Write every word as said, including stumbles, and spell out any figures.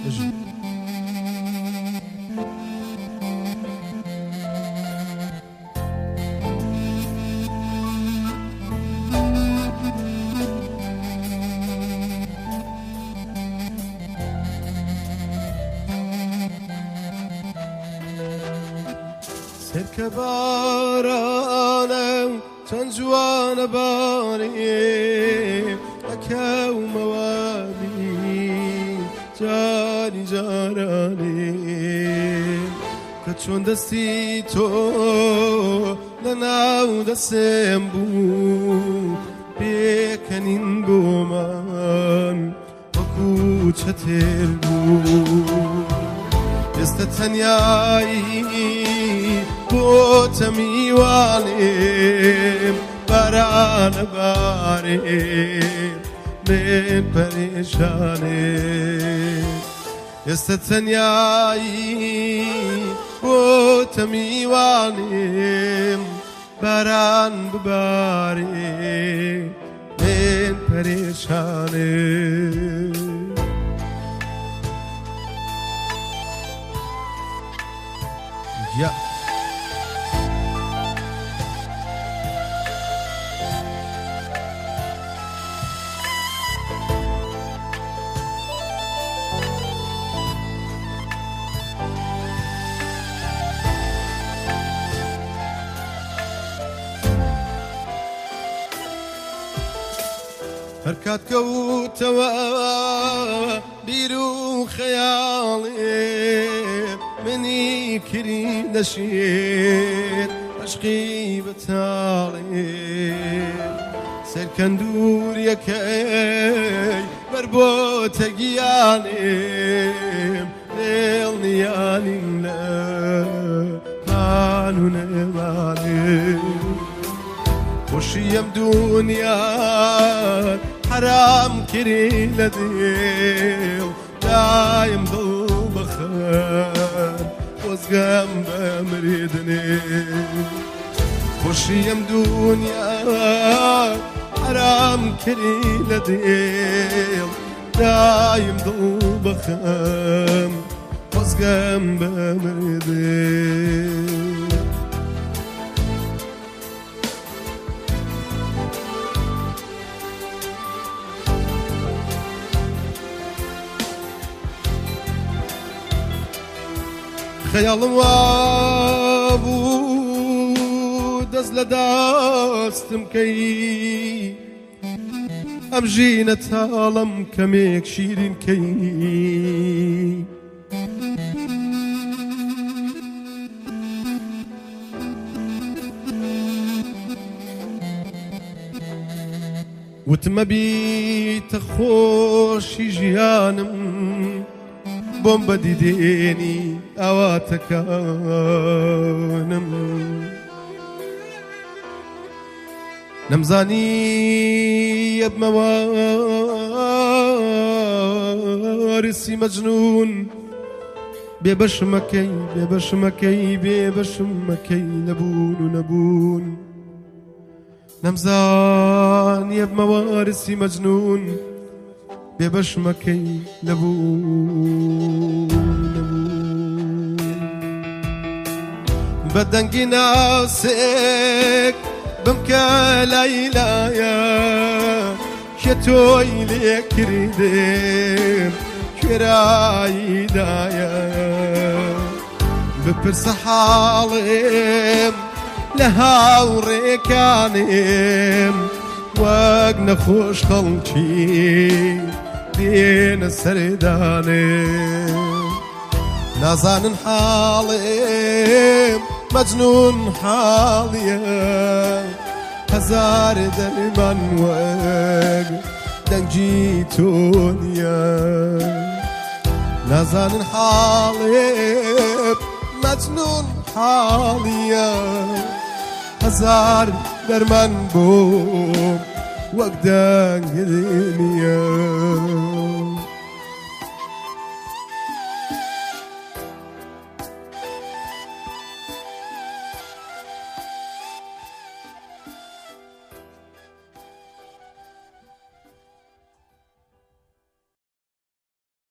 سرکە بارانم چەند جوانە بارێ ئەکەومەوانی جاری جارانێ کە چۆن دەستی تۆ لە ناو دەستێم بوو پێکەنین بۆمان وەکو چەتێر بوو ئێستا تەنیایی بۆ تەمیوانێم بارانە بارێ من پەرێشانێ ئێستا تەنیایی بۆ تەمیوانێم باران ببارێ من پەرێشانێ Yeah. هەر کات کەوتەوە بیر و خەیاڵێ منی کری دەشێت عشقی بەتاڵێ سەرکەندوریەکەی بەر بۆ تەگیانێم نێڵنیانین لە پان و نێوانێم خۆشیم دونیات حرام کری لە دێڵ دایم دڵ بەخەر وەزگەم بە مریدنێ خۆشیم دونیات حرام کری لە دێڵ دایم دڵ بەخەم وەزگەم بە مریدنێ خەیاڵم وابوو دەست لە دەستم کەی ئەم ژینە تاڵم کەمێک شیرین کەی وتمە بیتە خۆشی ژیانم بۆم بەدیدێنی ئاواتەکانم نەمزانی یەبمەوە وارسی مەجنون بێبەشمەکەی بێبەشمەکەی بێبەشمەکەی نەبوون و نەبوون نەمزانی یەبمەوە وارسی مەجنون بێبەشمەکەی نەبوون بەدەنگی ناسێک بمکە لەیلایە کە تۆی لێ کردێم کوێراییدایە بپرسە حاڵێم لە هاوڕێکانێم وەک نەخۆش خەڵکی دێنە سەردانێم نازانن حاڵێم مەجنون حاڵیە هەزار دەرمان وەک دەنگی تۆ نییە نازانن حاڵێم مەجنون حاڵیە هەزار دەرمان بۆ وەک دەنگی نییە